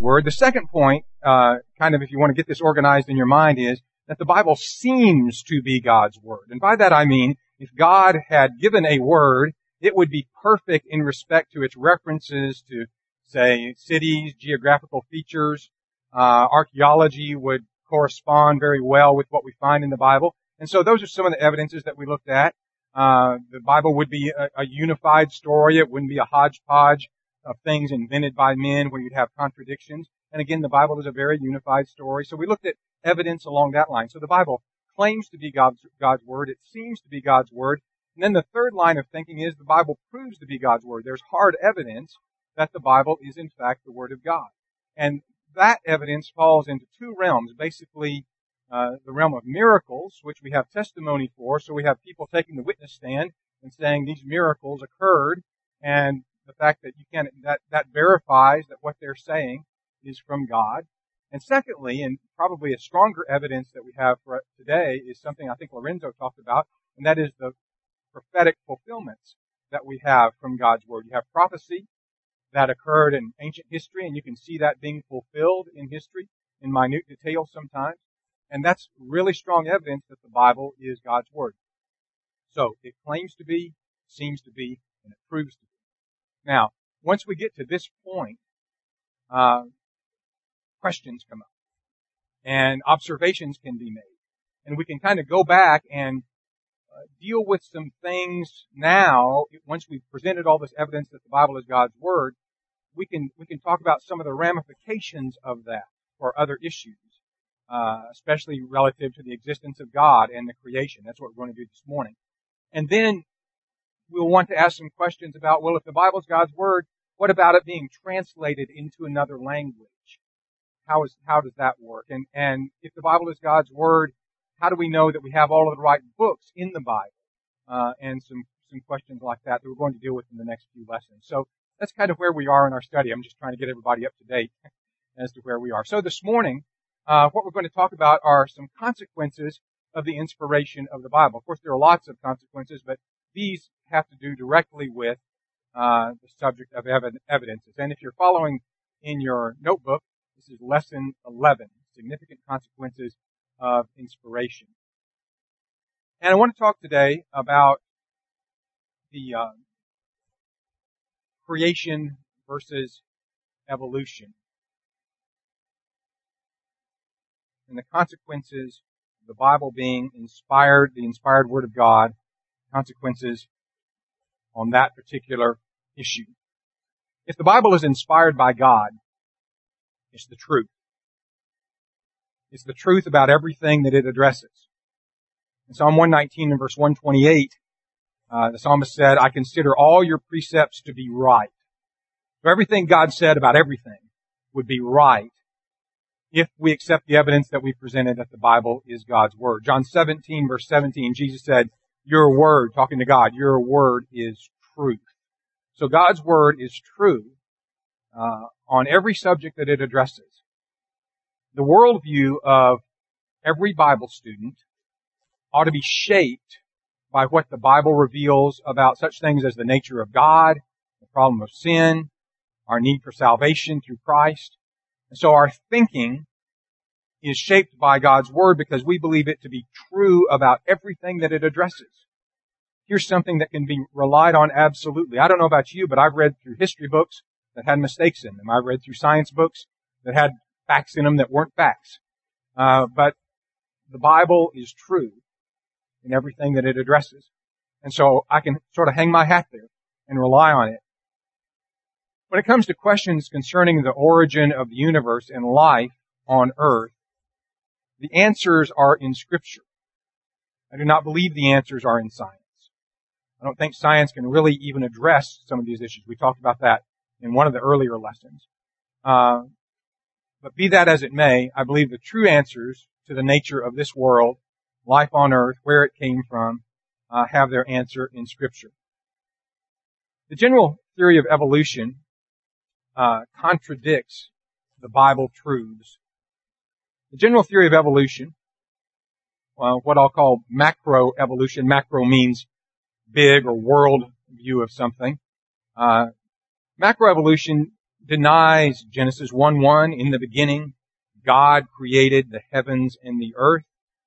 God's Word. The second point, kind of if you want to get this organized in your mind, is that the Bible seems to be God's Word. And by that I mean, if God had given a word, it would be perfect in respect to its references to, say, cities, geographical features. Archaeology would correspond very well with what we find in the Bible. And so those are some of the evidences that we looked at. The Bible would be a unified story. It wouldn't be a hodgepodge of things invented by men where you'd have contradictions. And again, the Bible is a very unified story. So we looked at evidence along that line. So the Bible claims to be God's Word. It seems to be God's Word. And then the third line of thinking is the Bible proves to be God's Word. There's hard evidence that the Bible is in fact the Word of God. And that evidence falls into two realms. Basically, the realm of miracles, which we have testimony for. So we have people taking the witness stand and saying these miracles occurred, and the fact that that verifies that what they're saying is from God. And secondly, and probably a stronger evidence that we have for today, is something I think Lorenzo talked about, and that is the prophetic fulfillments that we have from God's Word. You have prophecy that occurred in ancient history, and you can see that being fulfilled in history in minute detail sometimes. And that's really strong evidence that the Bible is God's Word. So it claims to be, seems to be, and it proves to be. Now, once we get to this point, questions come up, and observations can be made. And we can kind of go back and deal with some things now. Once we've presented all this evidence that the Bible is God's Word, we can talk about some of the ramifications of that for other issues, especially relative to the existence of God and the creation. That's what we're going to do this morning. And then we'll want to ask some questions about, well, if the Bible is God's Word, what about it being translated into another language? How does that work? And if the Bible is God's Word, how do we know that we have all of the right books in the Bible? And some questions like that we're going to deal with in the next few lessons. So that's kind of where we are in our study. I'm just trying to get everybody up to date as to where we are. So this morning, what we're going to talk about are some consequences of the inspiration of the Bible. Of course, there are lots of consequences, but these have to do directly with the subject of evidences. And if you're following in your notebook, this is lesson 11, significant consequences of inspiration. And I want to talk today about the creation versus evolution, and the consequences of the Bible being inspired, the inspired Word of God, consequences on that particular issue. If the Bible is inspired by God, it's the truth. It's the truth about everything that it addresses. In Psalm 119 and verse 128, the psalmist said, I consider all your precepts to be right. So everything God said about everything would be right if we accept the evidence that we presented that the Bible is God's Word. John 17 verse 17, Jesus said, your word, talking to God, your word is truth. So God's Word is true on every subject that it addresses. The worldview of every Bible student ought to be shaped by what the Bible reveals about such things as the nature of God, the problem of sin, our need for salvation through Christ. And so our thinking is shaped by God's Word because we believe it to be true about everything that it addresses. Here's something that can be relied on absolutely. I don't know about you, but I've read through history books that had mistakes in them. I've read through science books that had facts in them that weren't facts. But the Bible is true in everything that it addresses. And so I can sort of hang my hat there and rely on it. When it comes to questions concerning the origin of the universe and life on earth, the answers are in Scripture. I do not believe the answers are in science. I don't think science can really even address some of these issues. We talked about that in one of the earlier lessons. But be that as it may, I believe the true answers to the nature of this world, life on earth, where it came from, have their answer in Scripture. The general theory of evolution contradicts the Bible truths. The general theory of evolution, what I'll call macroevolution, macro means big or world view of something. Macroevolution denies Genesis 1:1, in the beginning, God created the heavens and the earth.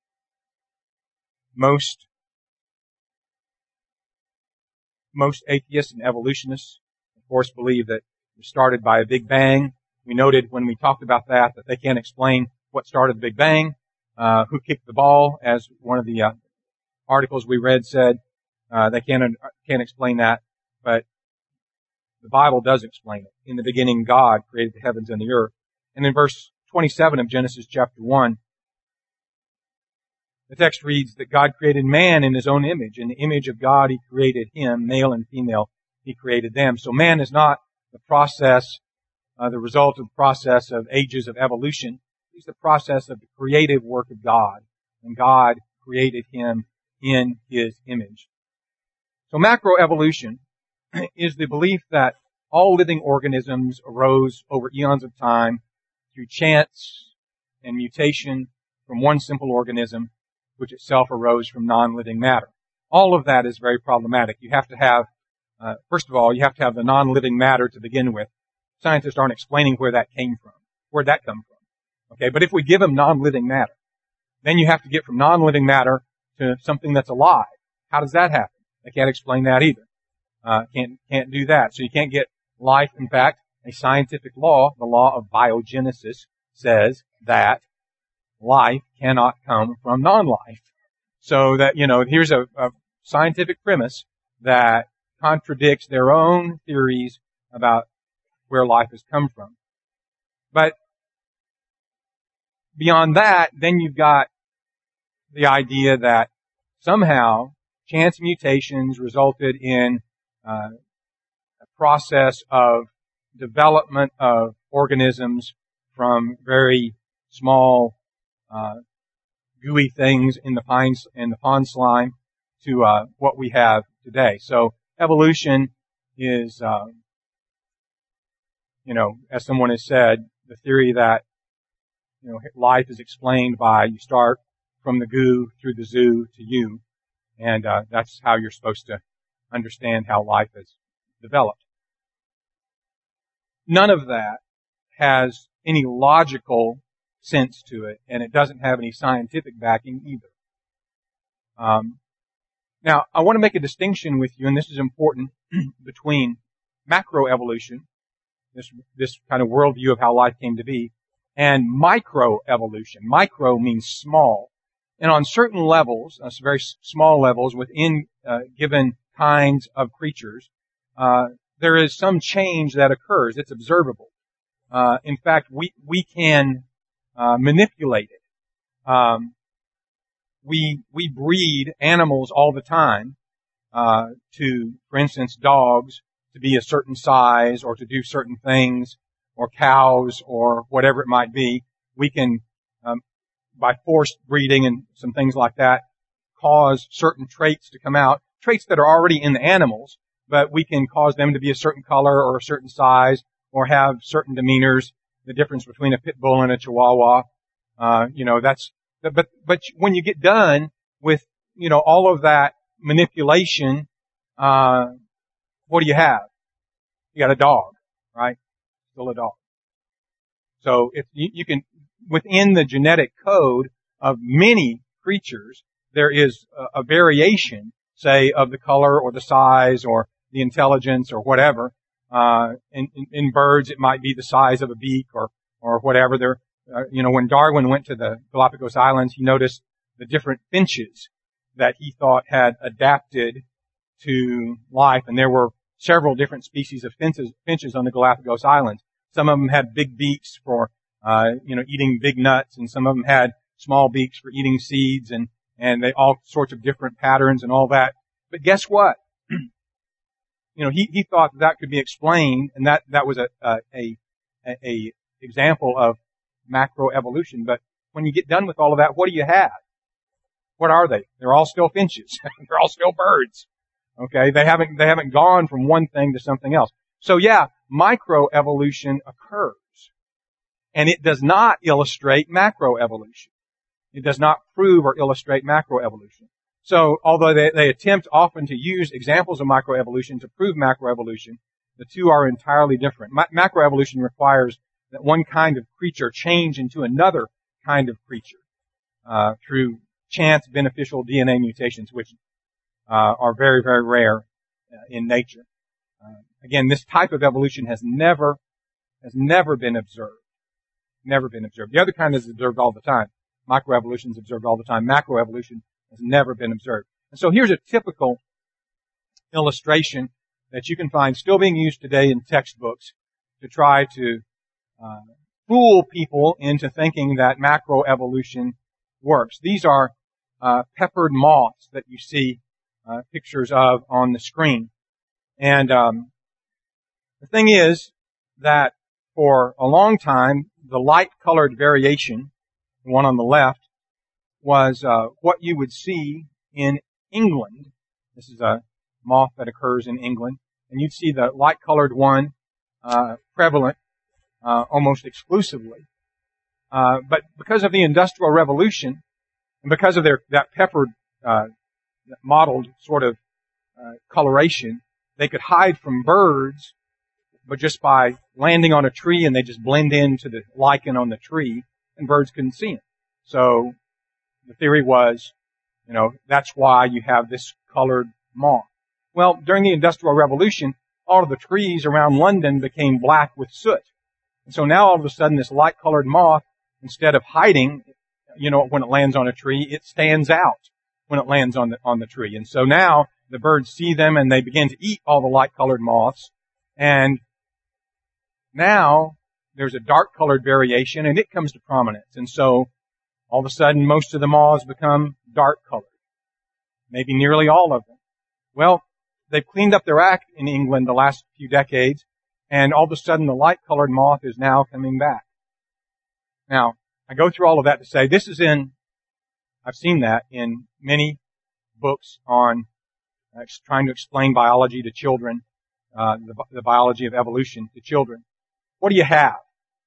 Most atheists and evolutionists, of course, believe that it was started by a Big Bang. We noted when we talked about that they can't explain what started the Big Bang, who kicked the ball, as one of the articles we read said. They can't explain that, but the Bible does explain it. In the beginning, God created the heavens and the earth. And in verse 27 of Genesis chapter 1, the text reads that God created man in His own image. In the image of God, He created him, male and female, He created them. So man is not the result of the process of ages of evolution. He's the process of the creative work of God. And God created him in His image. So macroevolution is the belief that all living organisms arose over eons of time through chance and mutation from one simple organism, which itself arose from non-living matter. All of that is very problematic. You have to have, first of all, you have to have the non-living matter to begin with. Scientists aren't explaining where that came from. Where'd that come from? Okay, but if we give them non-living matter, then you have to get from non-living matter to something that's alive. How does that happen? They can't explain that either. Can't do that. So you can't get life. In fact, a scientific law, the law of biogenesis, says that life cannot come from non-life. So that, here's a scientific premise that contradicts their own theories about where life has come from. But beyond that, then you've got the idea that somehow chance mutations resulted in a process of development of organisms from very small, gooey things in the pond slime to what we have today. So evolution is, as someone has said, the theory that life is explained by you start from the goo through the zoo to you, and that's how you're supposed to understand how life has developed. None of that has any logical sense to it, and it doesn't have any scientific backing either. Now, I want to make a distinction with you, and this is important, between macroevolution, this kind of worldview of how life came to be, and microevolution. Micro means small. And on certain levels, very small levels within given kinds of creatures, there is some change that occurs. It's observable. In fact, we can manipulate it. We breed animals all the time to, for instance, dogs to be a certain size or to do certain things, or cows or whatever it might be. We can, by forced breeding and some things like that, cause certain traits to come out, traits that are already in the animals, but we can cause them to be a certain color or a certain size or have certain demeanors. The difference between a pit bull and a chihuahua, but when you get done with, all of that manipulation, what do you have? You got a dog, right? Still a dog. So if you can, within the genetic code of many creatures, there is a variation, say, of the color or the size or the intelligence or whatever. In birds, it might be the size of a beak or whatever. There, when Darwin went to the Galapagos Islands, he noticed the different finches that he thought had adapted to life, and there were several different species of finches on the Galapagos Islands. Some of them had big beaks for, eating big nuts, and some of them had small beaks for eating seeds, and they all sorts of different patterns and all that. But guess what? He thought that could be explained, and that was a example of macroevolution. But when you get done with all of that, what do you have? What are they? They're all still finches. They're all still birds. Okay, they haven't gone from one thing to something else. So yeah, microevolution occurs, and it does not illustrate macroevolution. It does not prove or illustrate macroevolution. So although they attempt often to use examples of microevolution to prove macroevolution, The two are entirely different. Macroevolution requires that one kind of creature change into another kind of creature through chance beneficial DNA mutations, which are very, very rare in nature. Again, this type of evolution has never been observed. Never been observed. The other kind is observed all the time. Microevolution is observed all the time. Macroevolution has never been observed. And so here's a typical illustration that you can find still being used today in textbooks to try to fool people into thinking that macroevolution works. These are peppered moths that you see pictures of on the screen. And the thing is that for a long time, the light-colored variation, the one on the left, was what you would see in England. This is a moth that occurs in England. And you'd see the light-colored one prevalent almost exclusively. But because of the Industrial Revolution, and because of that peppered, mottled sort of coloration, they could hide from birds, but just by landing on a tree and they just blend into the lichen on the tree, and birds couldn't see them. So the theory was, that's why you have this colored moth. Well, during the Industrial Revolution, all of the trees around London became black with soot. And so now all of a sudden this light-colored moth, instead of hiding, when it lands on a tree, it stands out when it lands on the tree. And so now the birds see them and they begin to eat all the light-colored moths. And now there's a dark-colored variation and it comes to prominence. And so all of a sudden most of the moths become dark-colored. Maybe nearly all of them. Well, they've cleaned up their act in England the last few decades, and all of a sudden the light-colored moth is now coming back. Now, I go through all of that to say I've seen that in many books on trying to explain biology to children, the biology of evolution to children. What do you have?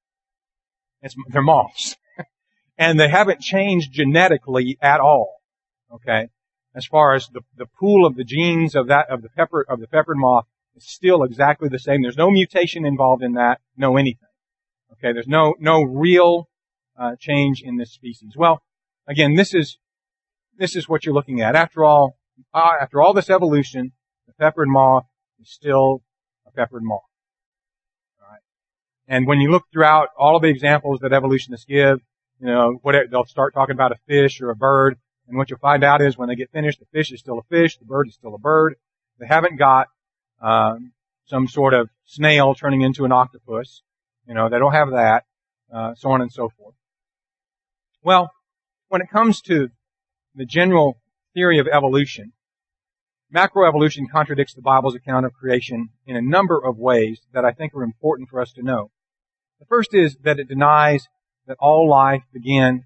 They're moths. And they haven't changed genetically at all. Okay? As far as the pool of the genes of the peppered moth is still exactly the same. There's no mutation involved in that, no anything. Okay, there's no real change in this species. Well, again, this is what you're looking at. After all this evolution, the peppered moth is still a peppered moth. All right. And when you look throughout all of the examples that evolutionists give, they'll start talking about a fish or a bird. And what you'll find out is when they get finished, the fish is still a fish, the bird is still a bird. They haven't got some sort of snail turning into an octopus. They don't have that, so on and so forth. Well, when it comes to the general theory of evolution, macroevolution contradicts the Bible's account of creation in a number of ways that I think are important for us to know. The first is that it denies that all life began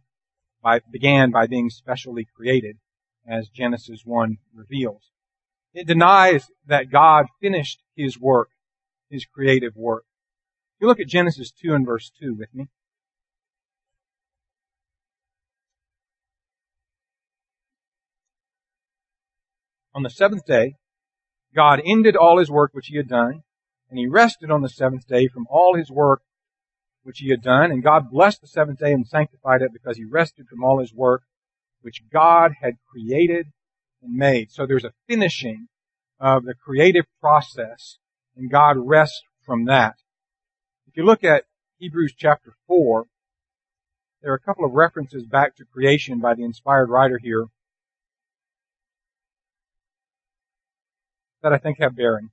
by being specially created, as Genesis 1 reveals. It denies that God finished His work, His creative work. If you look at Genesis 2 and verse 2 with me. On the seventh day, God ended all His work which He had done, and He rested on the seventh day from all His work which He had done. And God blessed the seventh day and sanctified it because He rested from all His work which God had created and made. So there's a finishing of the creative process, and God rests from that. If you look at Hebrews chapter 4, there are a couple of references back to creation by the inspired writer here that I think have bearing.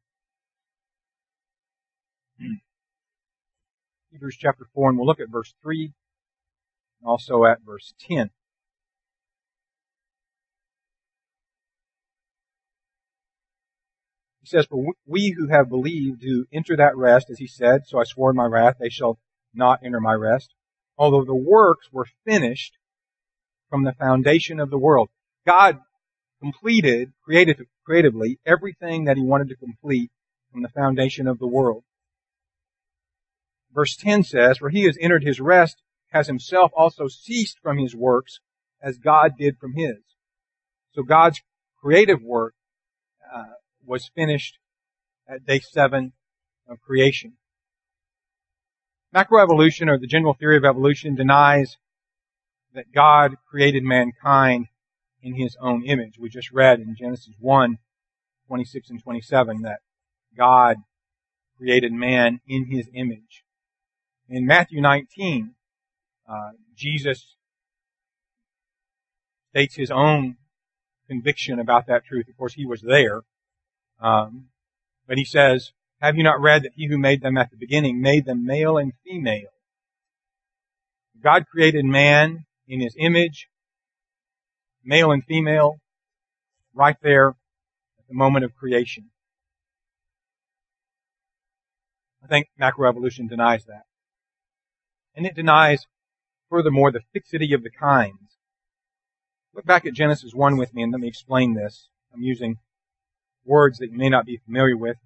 Hebrews chapter 4, and we'll look at verse 3, and also at verse 10. He says, "For we who have believed do enter that rest, as He said, so I swore in my wrath, they shall not enter my rest. Although the works were finished from the foundation of the world." God completed, creatively, everything that He wanted to complete from the foundation of the world. Verse 10 says, "For He has entered His rest, has Himself also ceased from His works, as God did from His." So God's creative work was finished at day 7, of creation. Macroevolution, or the general theory of evolution, denies that God created mankind in His own image. We just read in Genesis 1:26 and 27 that God created man in His image. In Matthew 19, Jesus states His own conviction about that truth. Of course, He was there. But He says, "Have you not read that He who made them at the beginning made them male and female?" God created man in His image, male and female, right there at the moment of creation. I think macroevolution denies that. And it denies, furthermore, the fixity of the kinds. Look back at Genesis 1 with me and let me explain this. I'm using words that you may not be familiar with,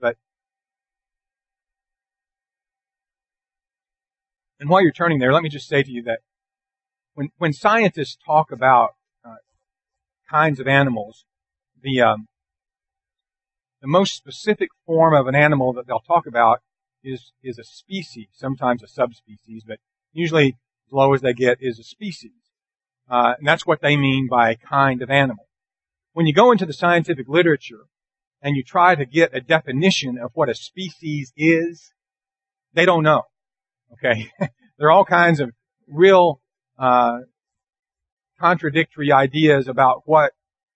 and while you're turning there, let me just say to you that when scientists talk about kinds of animals, the most specific form of an animal that they'll talk about is a species, sometimes a subspecies, but usually as low as they get is a species. And that's what they mean by a kind of animal. When you go into the scientific literature and you try to get a definition of what a species is, they don't know. Okay? There are all kinds of real contradictory ideas about what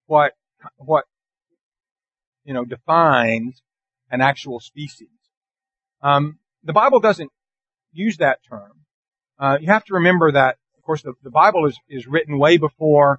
defines an actual species. The Bible doesn't use that term. You have to remember that, of course, the Bible is written way before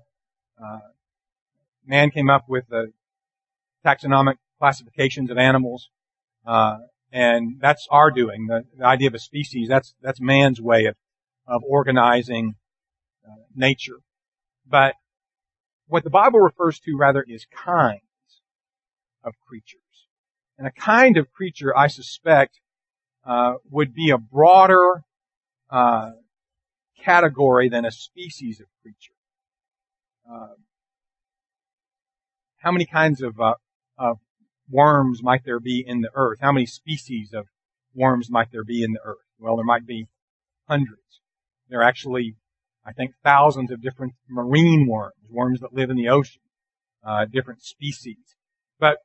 man came up with the taxonomic classifications of animals, and that's our doing. The idea of a species, that's man's way of organizing nature. But what the Bible refers to rather is kinds of creatures. And a kind of creature, I suspect, would be a broader category than a species of creature. How many kinds of worms might there be in the earth? How many species of worms might there be in the earth? Well, there might be hundreds. There are actually, I think, thousands of different marine worms that live in the ocean, different species. But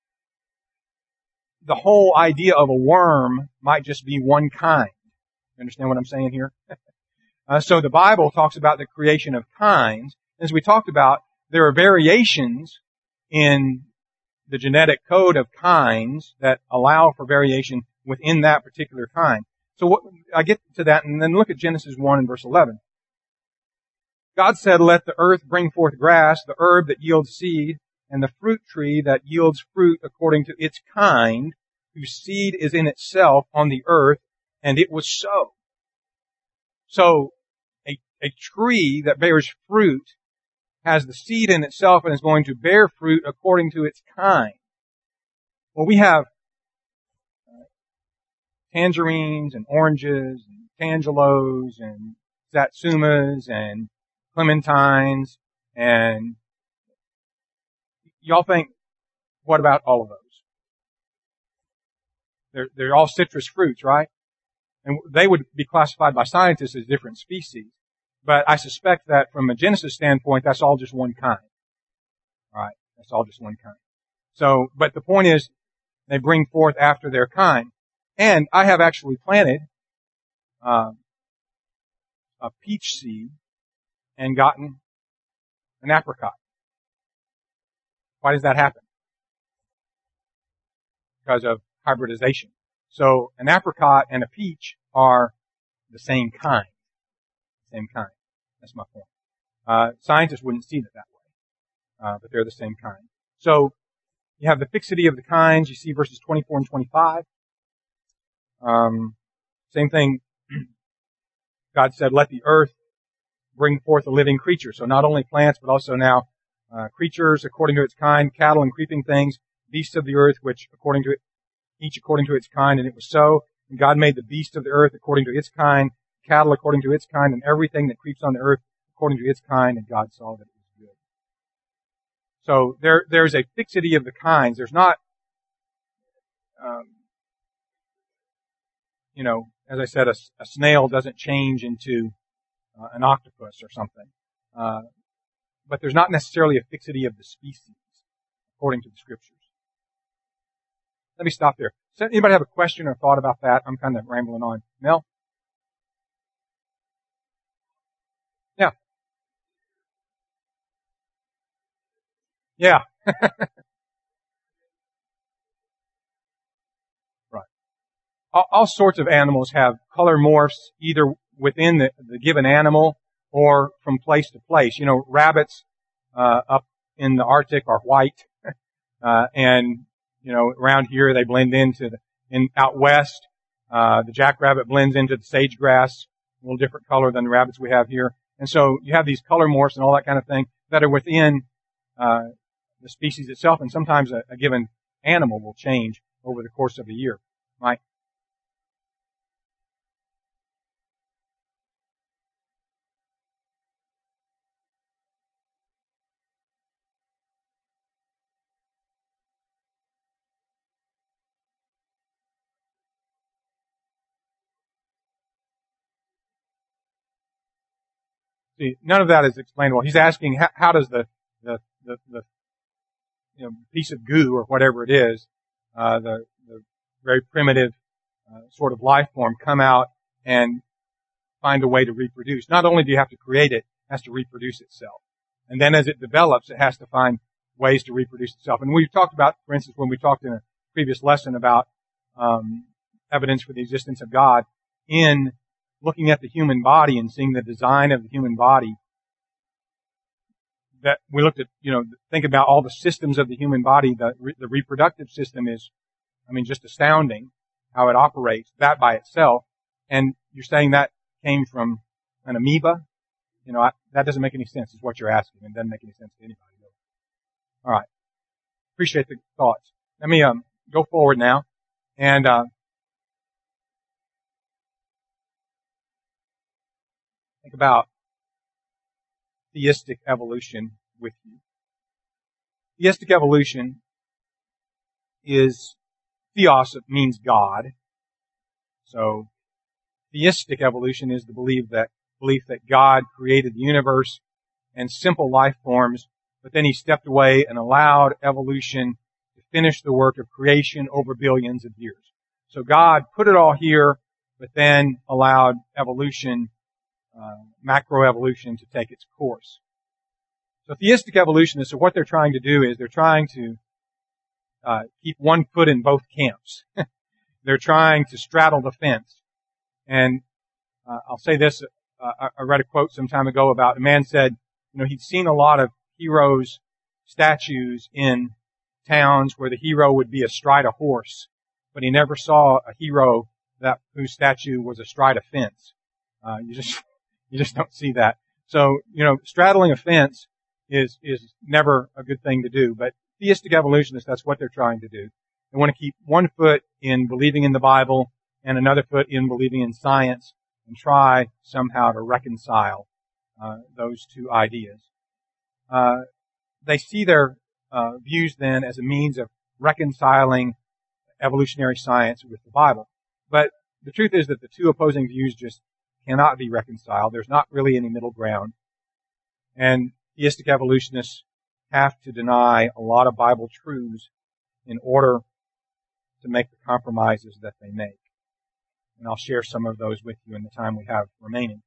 the whole idea of a worm might just be one kind. You understand what I'm saying here? So the Bible talks about the creation of kinds. As we talked about, there are variations in the genetic code of kinds that allow for variation within that particular kind. So I get to that, and then look at Genesis 1 and verse 11. God said, "Let the earth bring forth grass, the herb that yields seed, and the fruit tree that yields fruit according to its kind, whose seed is in itself on the earth," and it was so. So, a tree that bears fruit has the seed in itself and is going to bear fruit according to its kind. Well, we have tangerines and oranges and tangelos and satsumas and clementines, and y'all think, what about all of those? They're all citrus fruits, right? And they would be classified by scientists as different species. But I suspect that from a Genesis standpoint, that's all just one kind. Right? That's all just one kind. So, but the point is, they bring forth after their kind. And I have actually planted a peach seed and gotten an apricot. Why does that happen? Because of hybridization. So an apricot and a peach are the same kind. Same kind. That's my point. Scientists wouldn't see it that way. But they're the same kind. So you have the fixity of the kinds. You see verses 24 and 25. Same thing. God said, "Let the earth bring forth a living creature." So not only plants, but also now creatures according to its kind, cattle and creeping things, beasts of the earth, which each according to its kind, and it was so. And God made the beast of the earth according to its kind, cattle according to its kind, and everything that creeps on the earth according to its kind, and God saw that it was good. So there's a fixity of the kinds. There's not as I said, a snail doesn't change into an octopus or something. But there's not necessarily a fixity of the species, according to the Scriptures. Let me stop there. Does anybody have a question or thought about that? I'm kind of rambling on. Mel? Yeah. Yeah. Right. All sorts of animals have color morphs, either within the given animal or from place to place. Rabbits up in the Arctic are white, and around here they blend out west. The jackrabbit blends into the sage-grass, a little different color than the rabbits we have here. And so you have these color morphs and all that kind of thing that are within the species itself, and sometimes a given animal will change over the course of a year. Right? See, none of that is explainable. He's asking how does the piece of goo or whatever it is, the very primitive sort of life form come out and find a way to reproduce. Not only do you have to create it, it has to reproduce itself. And then as it develops, it has to find ways to reproduce itself. And we've talked about, for instance, when we talked in a previous lesson about evidence for the existence of God, in looking at the human body and seeing the design of the human body, that we looked at, think about all the systems of the human body. The reproductive system is, just astounding how it operates, that by itself. And you're saying that came from an amoeba? That doesn't make any sense, is what you're asking. It doesn't make any sense to anybody. All right. Appreciate the thoughts. Let me go forward now and think about theistic evolution with you. Theistic evolution is, theos means God. So theistic evolution is the belief that God created the universe and simple life forms, but then He stepped away and allowed evolution to finish the work of creation over billions of years. So God put it all here, but then allowed evolution, macroevolution, to take its course. So theistic evolutionists, so what they're trying to do is they're trying to keep one foot in both camps. They're trying to straddle the fence. And I'll say this, I read a quote some time ago about a man said, he'd seen a lot of heroes' statues in towns where the hero would be astride a horse, but he never saw a hero whose statue was astride a fence. You just don't see that. So, straddling a fence is never a good thing to do, but theistic evolutionists, that's what they're trying to do. They want to keep one foot in believing in the Bible and another foot in believing in science and try somehow to reconcile those two ideas. They see their views then as a means of reconciling evolutionary science with the Bible. But the truth is that the two opposing views just cannot be reconciled. There's not really any middle ground. And theistic evolutionists have to deny a lot of Bible truths in order to make the compromises that they make. And I'll share some of those with you in the time we have remaining.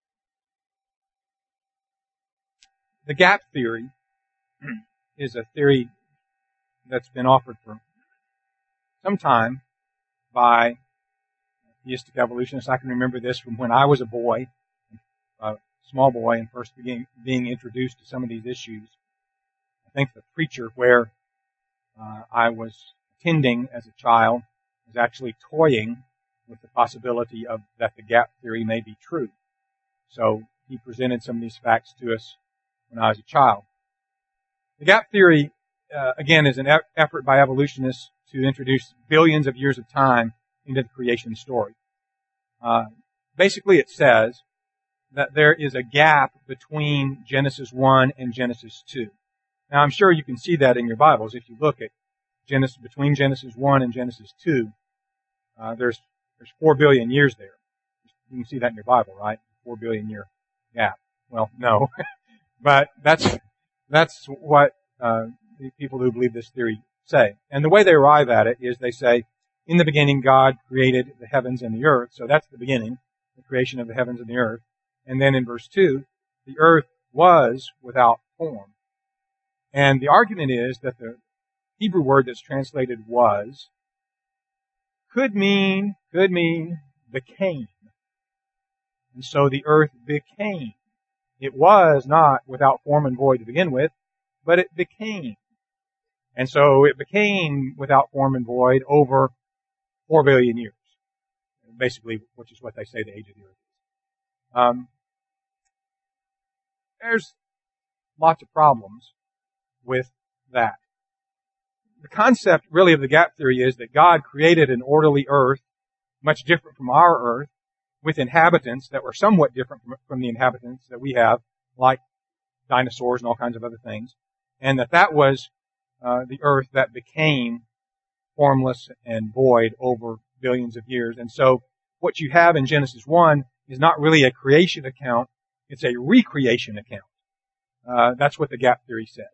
The gap theory is a theory that's been offered for some time by theistic evolutionists. I can remember this from when I was a boy, a small boy, and first being introduced to some of these issues. I think the preacher where I was attending as a child was actually toying with the possibility that the gap theory may be true. So he presented some of these facts to us when I was a child. The gap theory, again, is an effort by evolutionists to introduce billions of years of time into the creation story. Basically, it says that there is a gap between Genesis 1 and Genesis 2. Now, I'm sure you can see that in your Bibles. If you look at between Genesis 1 and Genesis 2, there's There's 4 billion years there. You can see that in your Bible, right? 4 billion year gap. Well, no. But that's what the people who believe this theory say. And the way they arrive at it is they say, in the beginning God created the heavens and the earth. So that's the beginning, the creation of the heavens and the earth. And then in verse 2, the earth was without form. And the argument is that the Hebrew word that's translated was could mean became. And so the earth became. It was not without form and void to begin with, but it became. And so it became without form and void over 4 billion years. Basically, which is what they say the age of the earth is. There's lots of problems with that. The concept really of the gap theory is that God created an orderly earth, much different from our earth, with inhabitants that were somewhat different from the inhabitants that we have, like dinosaurs and all kinds of other things, and that was the earth that became formless and void over billions of years. And so what you have in Genesis 1 is not really a creation account, it's a recreation account. That's what the gap theory says.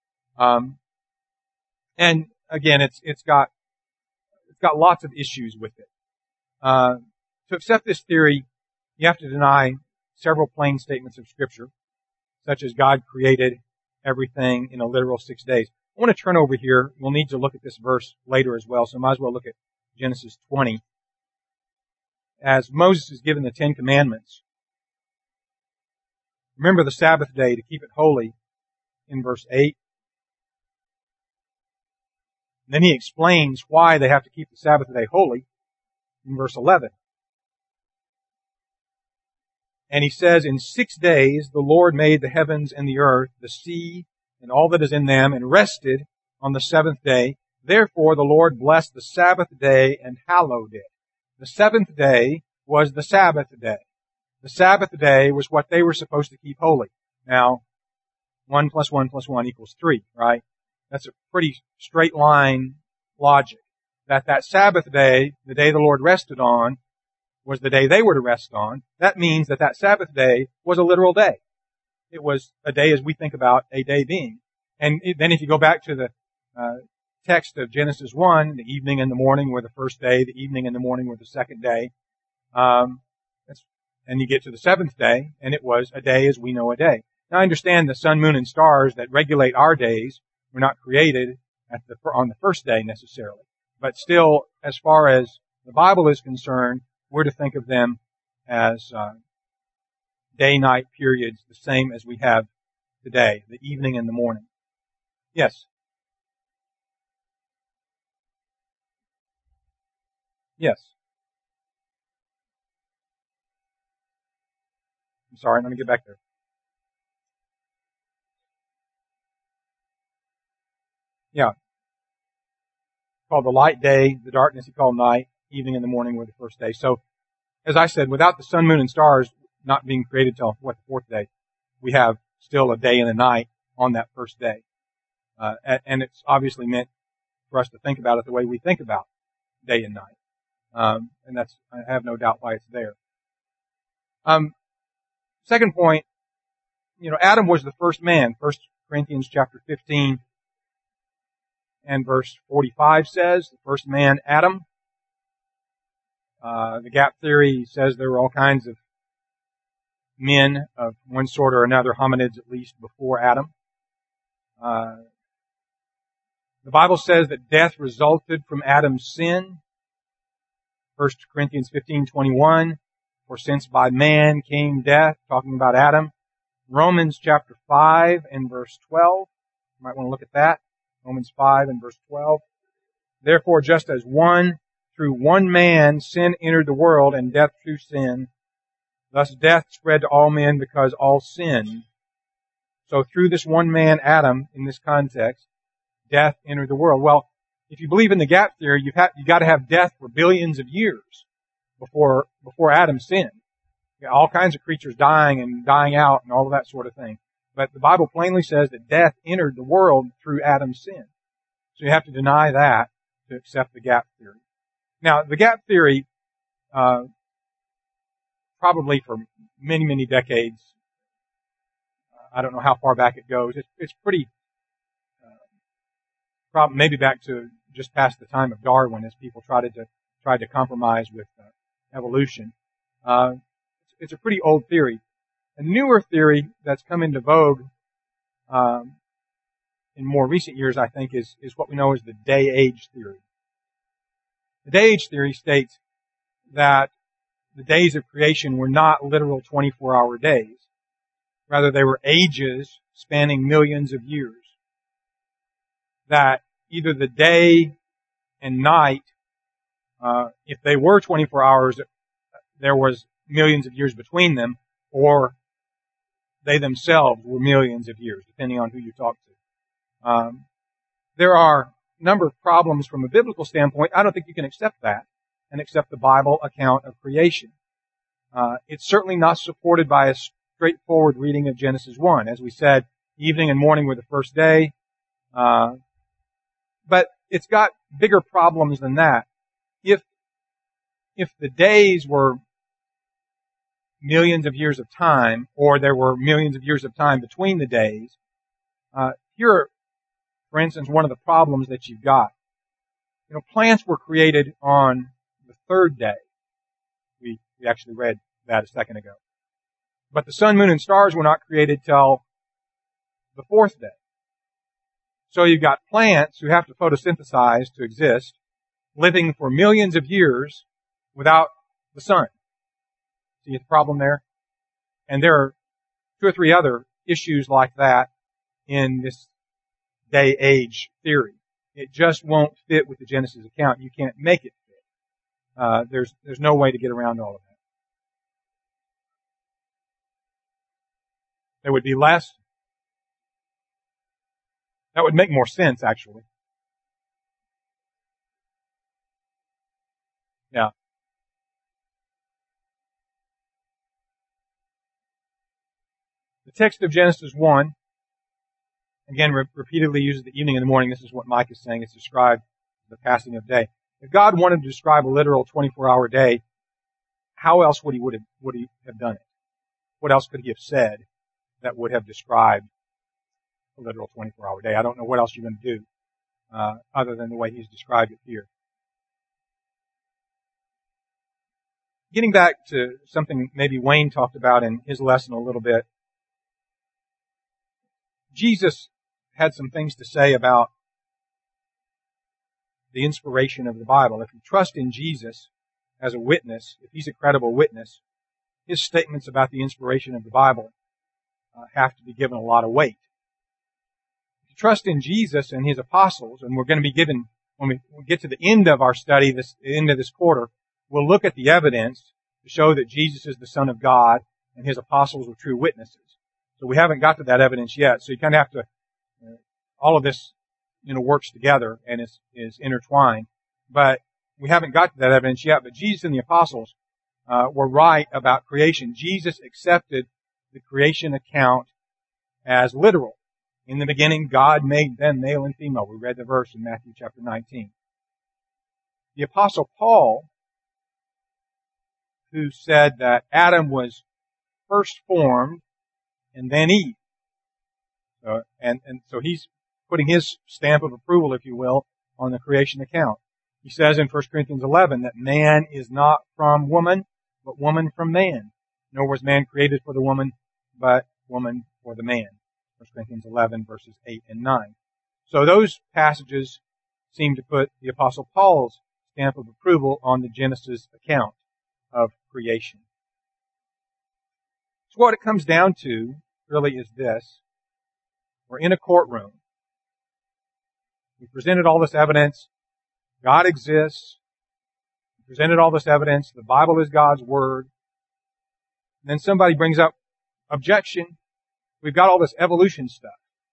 And again, it's got lots of issues with it. To accept this theory, you have to deny several plain statements of Scripture, such as God created everything in a literal 6 days. I want to turn over here. We'll need to look at this verse later as well, so I might as well look at Genesis 20. As Moses is given the 10 Commandments, remember the Sabbath day to keep it holy in verse 8. And then he explains why they have to keep the Sabbath day holy in verse 11. And he says, in 6 days the Lord made the heavens and the earth, the sea, and all that is in them, and rested on the seventh day. Therefore the Lord blessed the Sabbath day and hallowed it. The seventh day was the Sabbath day. The Sabbath day was what they were supposed to keep holy. Now, 1 plus 1 plus 1 equals 3, right? That's a pretty straight line logic. That Sabbath day, the day the Lord rested on, was the day they were to rest on. That means that Sabbath day was a literal day. It was a day as we think about a day being. And then if you go back to the text of Genesis 1, the evening and the morning were the first day, the evening and the morning were the second day. And you get to the seventh day, and it was a day as we know a day. Now I understand the sun, moon, and stars that regulate our days were not created on the first day necessarily. But still, as far as the Bible is concerned, we're to think of them as day-night periods, the same as we have today, the evening and the morning. Yes? Yes. I'm sorry, let me get back there. Yeah. Called the light day, the darkness he called night, evening and the morning were the first day. So, as I said, without the sun, moon, and stars not being created till, the fourth day, we have still a day and a night on that first day. And it's obviously meant for us to think about it the way we think about day and night. And that's, I have no doubt why it's there. Second point, Adam was the first man. 1 Corinthians chapter 15 and verse 45 says, the first man, Adam. The gap theory says there were all kinds of men of one sort or another, hominids at least, before Adam. The Bible says that death resulted from Adam's sin. 1 Corinthians 15:21, for since by man came death, talking about Adam. Romans chapter 5 and verse 12. You might want to look at that. Romans 5 and verse 12. Therefore, just as through one man sin entered the world, and death through sin, thus death spread to all men because all sinned. So through this one man, Adam, in this context, death entered the world. Well, if you believe in the gap theory, you've got to have death for billions of years before Adam sinned. You got all kinds of creatures dying and dying out and all of that sort of thing. But the Bible plainly says that death entered the world through Adam's sin. So you have to deny that to accept the gap theory. Now, the gap theory probably for many, many decades. I don't know how far back it goes. It's pretty, maybe back to just past the time of Darwin, as people tried to compromise with evolution. It's a pretty old theory. A newer theory that's come into vogue in more recent years, I think, is what we know as the day-age theory. The day-age theory states that the days of creation were not literal 24-hour days. Rather, they were ages spanning millions of years. That either the day and night, if they were 24 hours, there was millions of years between them, or they themselves were millions of years, depending on who you talk to. There are a number of problems from a biblical standpoint. I don't think you can accept that and accept the Bible account of creation. It's certainly not supported by a straightforward reading of Genesis 1. As we said, evening and morning were the first day. But it's got bigger problems than that. If the days were millions of years of time, or there were millions of years of time between the days, here, for instance, one of the problems that you've got. Plants were created on the third day. We actually read that a second ago. But the sun, moon, and stars were not created till the fourth day. So you've got plants who have to photosynthesize to exist, living for millions of years without the sun. See the problem there? And there are two or three other issues like that in this day-age theory. It just won't fit with the Genesis account. You can't make it fit. There's no way to get around all of that. There would be less. That would make more sense, actually. Yeah. The text of Genesis 1, again, repeatedly uses the evening and the morning. This is what Mike is saying. It's described the passing of day. If God wanted to describe a literal 24-hour day, how else would he have done it? What else could he have said that would have described a literal 24-hour day? I don't know what else you're going to do other than the way he's described it here. Getting back to something maybe Wayne talked about in his lesson a little bit, Jesus had some things to say about the inspiration of the Bible. If you trust in Jesus as a witness, if he's a credible witness, his statements about the inspiration of the Bible have to be given a lot of weight. If you trust in Jesus and his apostles, and we're going to be given, when we get to the end of our study, the end of this quarter, we'll look at the evidence to show that Jesus is the Son of God and his apostles were true witnesses. So we haven't got to that evidence yet. So you kind of have to, all of this, works together and is intertwined. But we haven't got to that evidence yet. But Jesus and the apostles were right about creation. Jesus accepted the creation account as literal. In the beginning, God made them male and female. We read the verse in Matthew chapter 19. The apostle Paul, who said that Adam was first formed and then Eve. So he's putting his stamp of approval, if you will, on the creation account. He says in 1 Corinthians 11 that man is not from woman, but woman from man. Nor was man created for the woman, but woman for the man. 1 Corinthians 11 verses 8 and 9. So those passages seem to put the apostle Paul's stamp of approval on the Genesis account of creation. So what it comes down to really is this. We're in a courtroom. We presented all this evidence. God exists. We presented all this evidence. The Bible is God's Word. And then somebody brings up objection. We've got all this evolution stuff.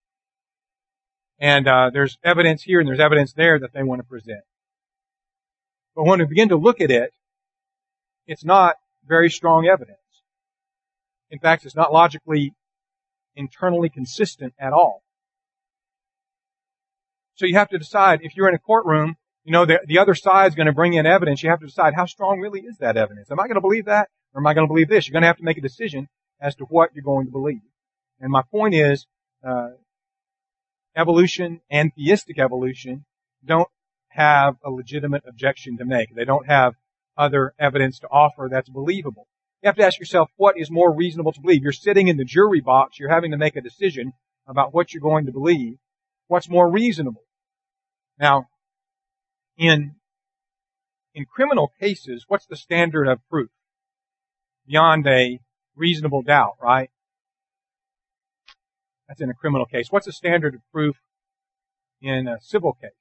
And there's evidence here and there's evidence there that they want to present. But when we begin to look at it, it's not very strong evidence. In fact, it's not logically, internally consistent at all. So you have to decide, if you're in a courtroom The other side's going to bring in evidence. You have to decide how strong really is that evidence. Am I going to believe that, or am I going to believe this? You're going to have to make a decision as to what you're going to believe. And my point is, evolution and theistic evolution don't have a legitimate objection to make. They don't have other evidence to offer that's believable. You have to ask yourself, what is more reasonable to believe? You're sitting in the jury box. You're having to make a decision about what you're going to believe. What's more reasonable? Now, in criminal cases, what's the standard of proof? Beyond a reasonable doubt, right? That's in a criminal case. What's the standard of proof in a civil case?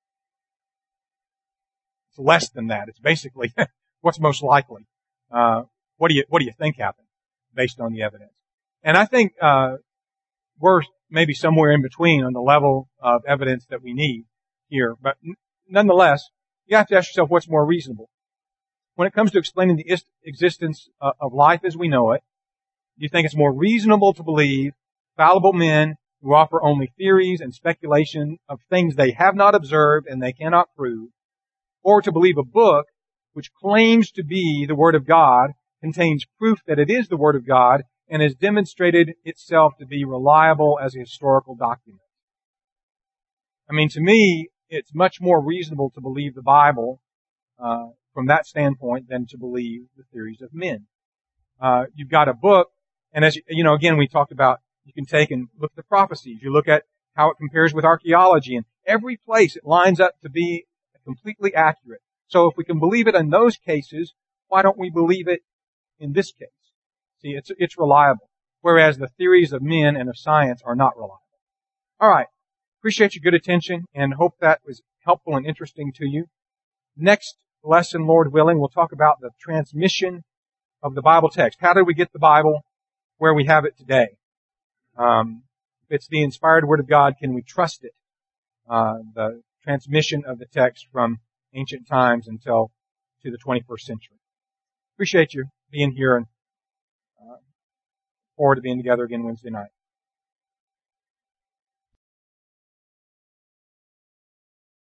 It's less than that. It's basically what's most likely. What do you think happened based on the evidence? And I think we're maybe somewhere in between on the level of evidence that we need here. But nonetheless, you have to ask yourself what's more reasonable. When it comes to explaining the existence of life as we know it, do you think it's more reasonable to believe fallible men who offer only theories and speculation of things they have not observed and they cannot prove, or to believe a book which claims to be the Word of God, contains proof that it is the Word of God, and has demonstrated itself to be reliable as a historical document? I mean, to me, it's much more reasonable to believe the Bible from that standpoint than to believe the theories of men. You've got a book, and as you know, again, we talked about, you can take and look at the prophecies. You look at how it compares with archaeology, and every place it lines up to be completely accurate. So if we can believe it in those cases, why don't we believe it in this case? See, it's reliable. Whereas the theories of men and of science are not reliable. All right. Appreciate your good attention and hope that was helpful and interesting to you. Next lesson, Lord willing, we'll talk about the transmission of the Bible text. How did we get the Bible where we have it today? If it's the inspired Word of God, can we trust it? The transmission of the text from ancient times until to the 21st century. Appreciate you being here and forward to being together again Wednesday night.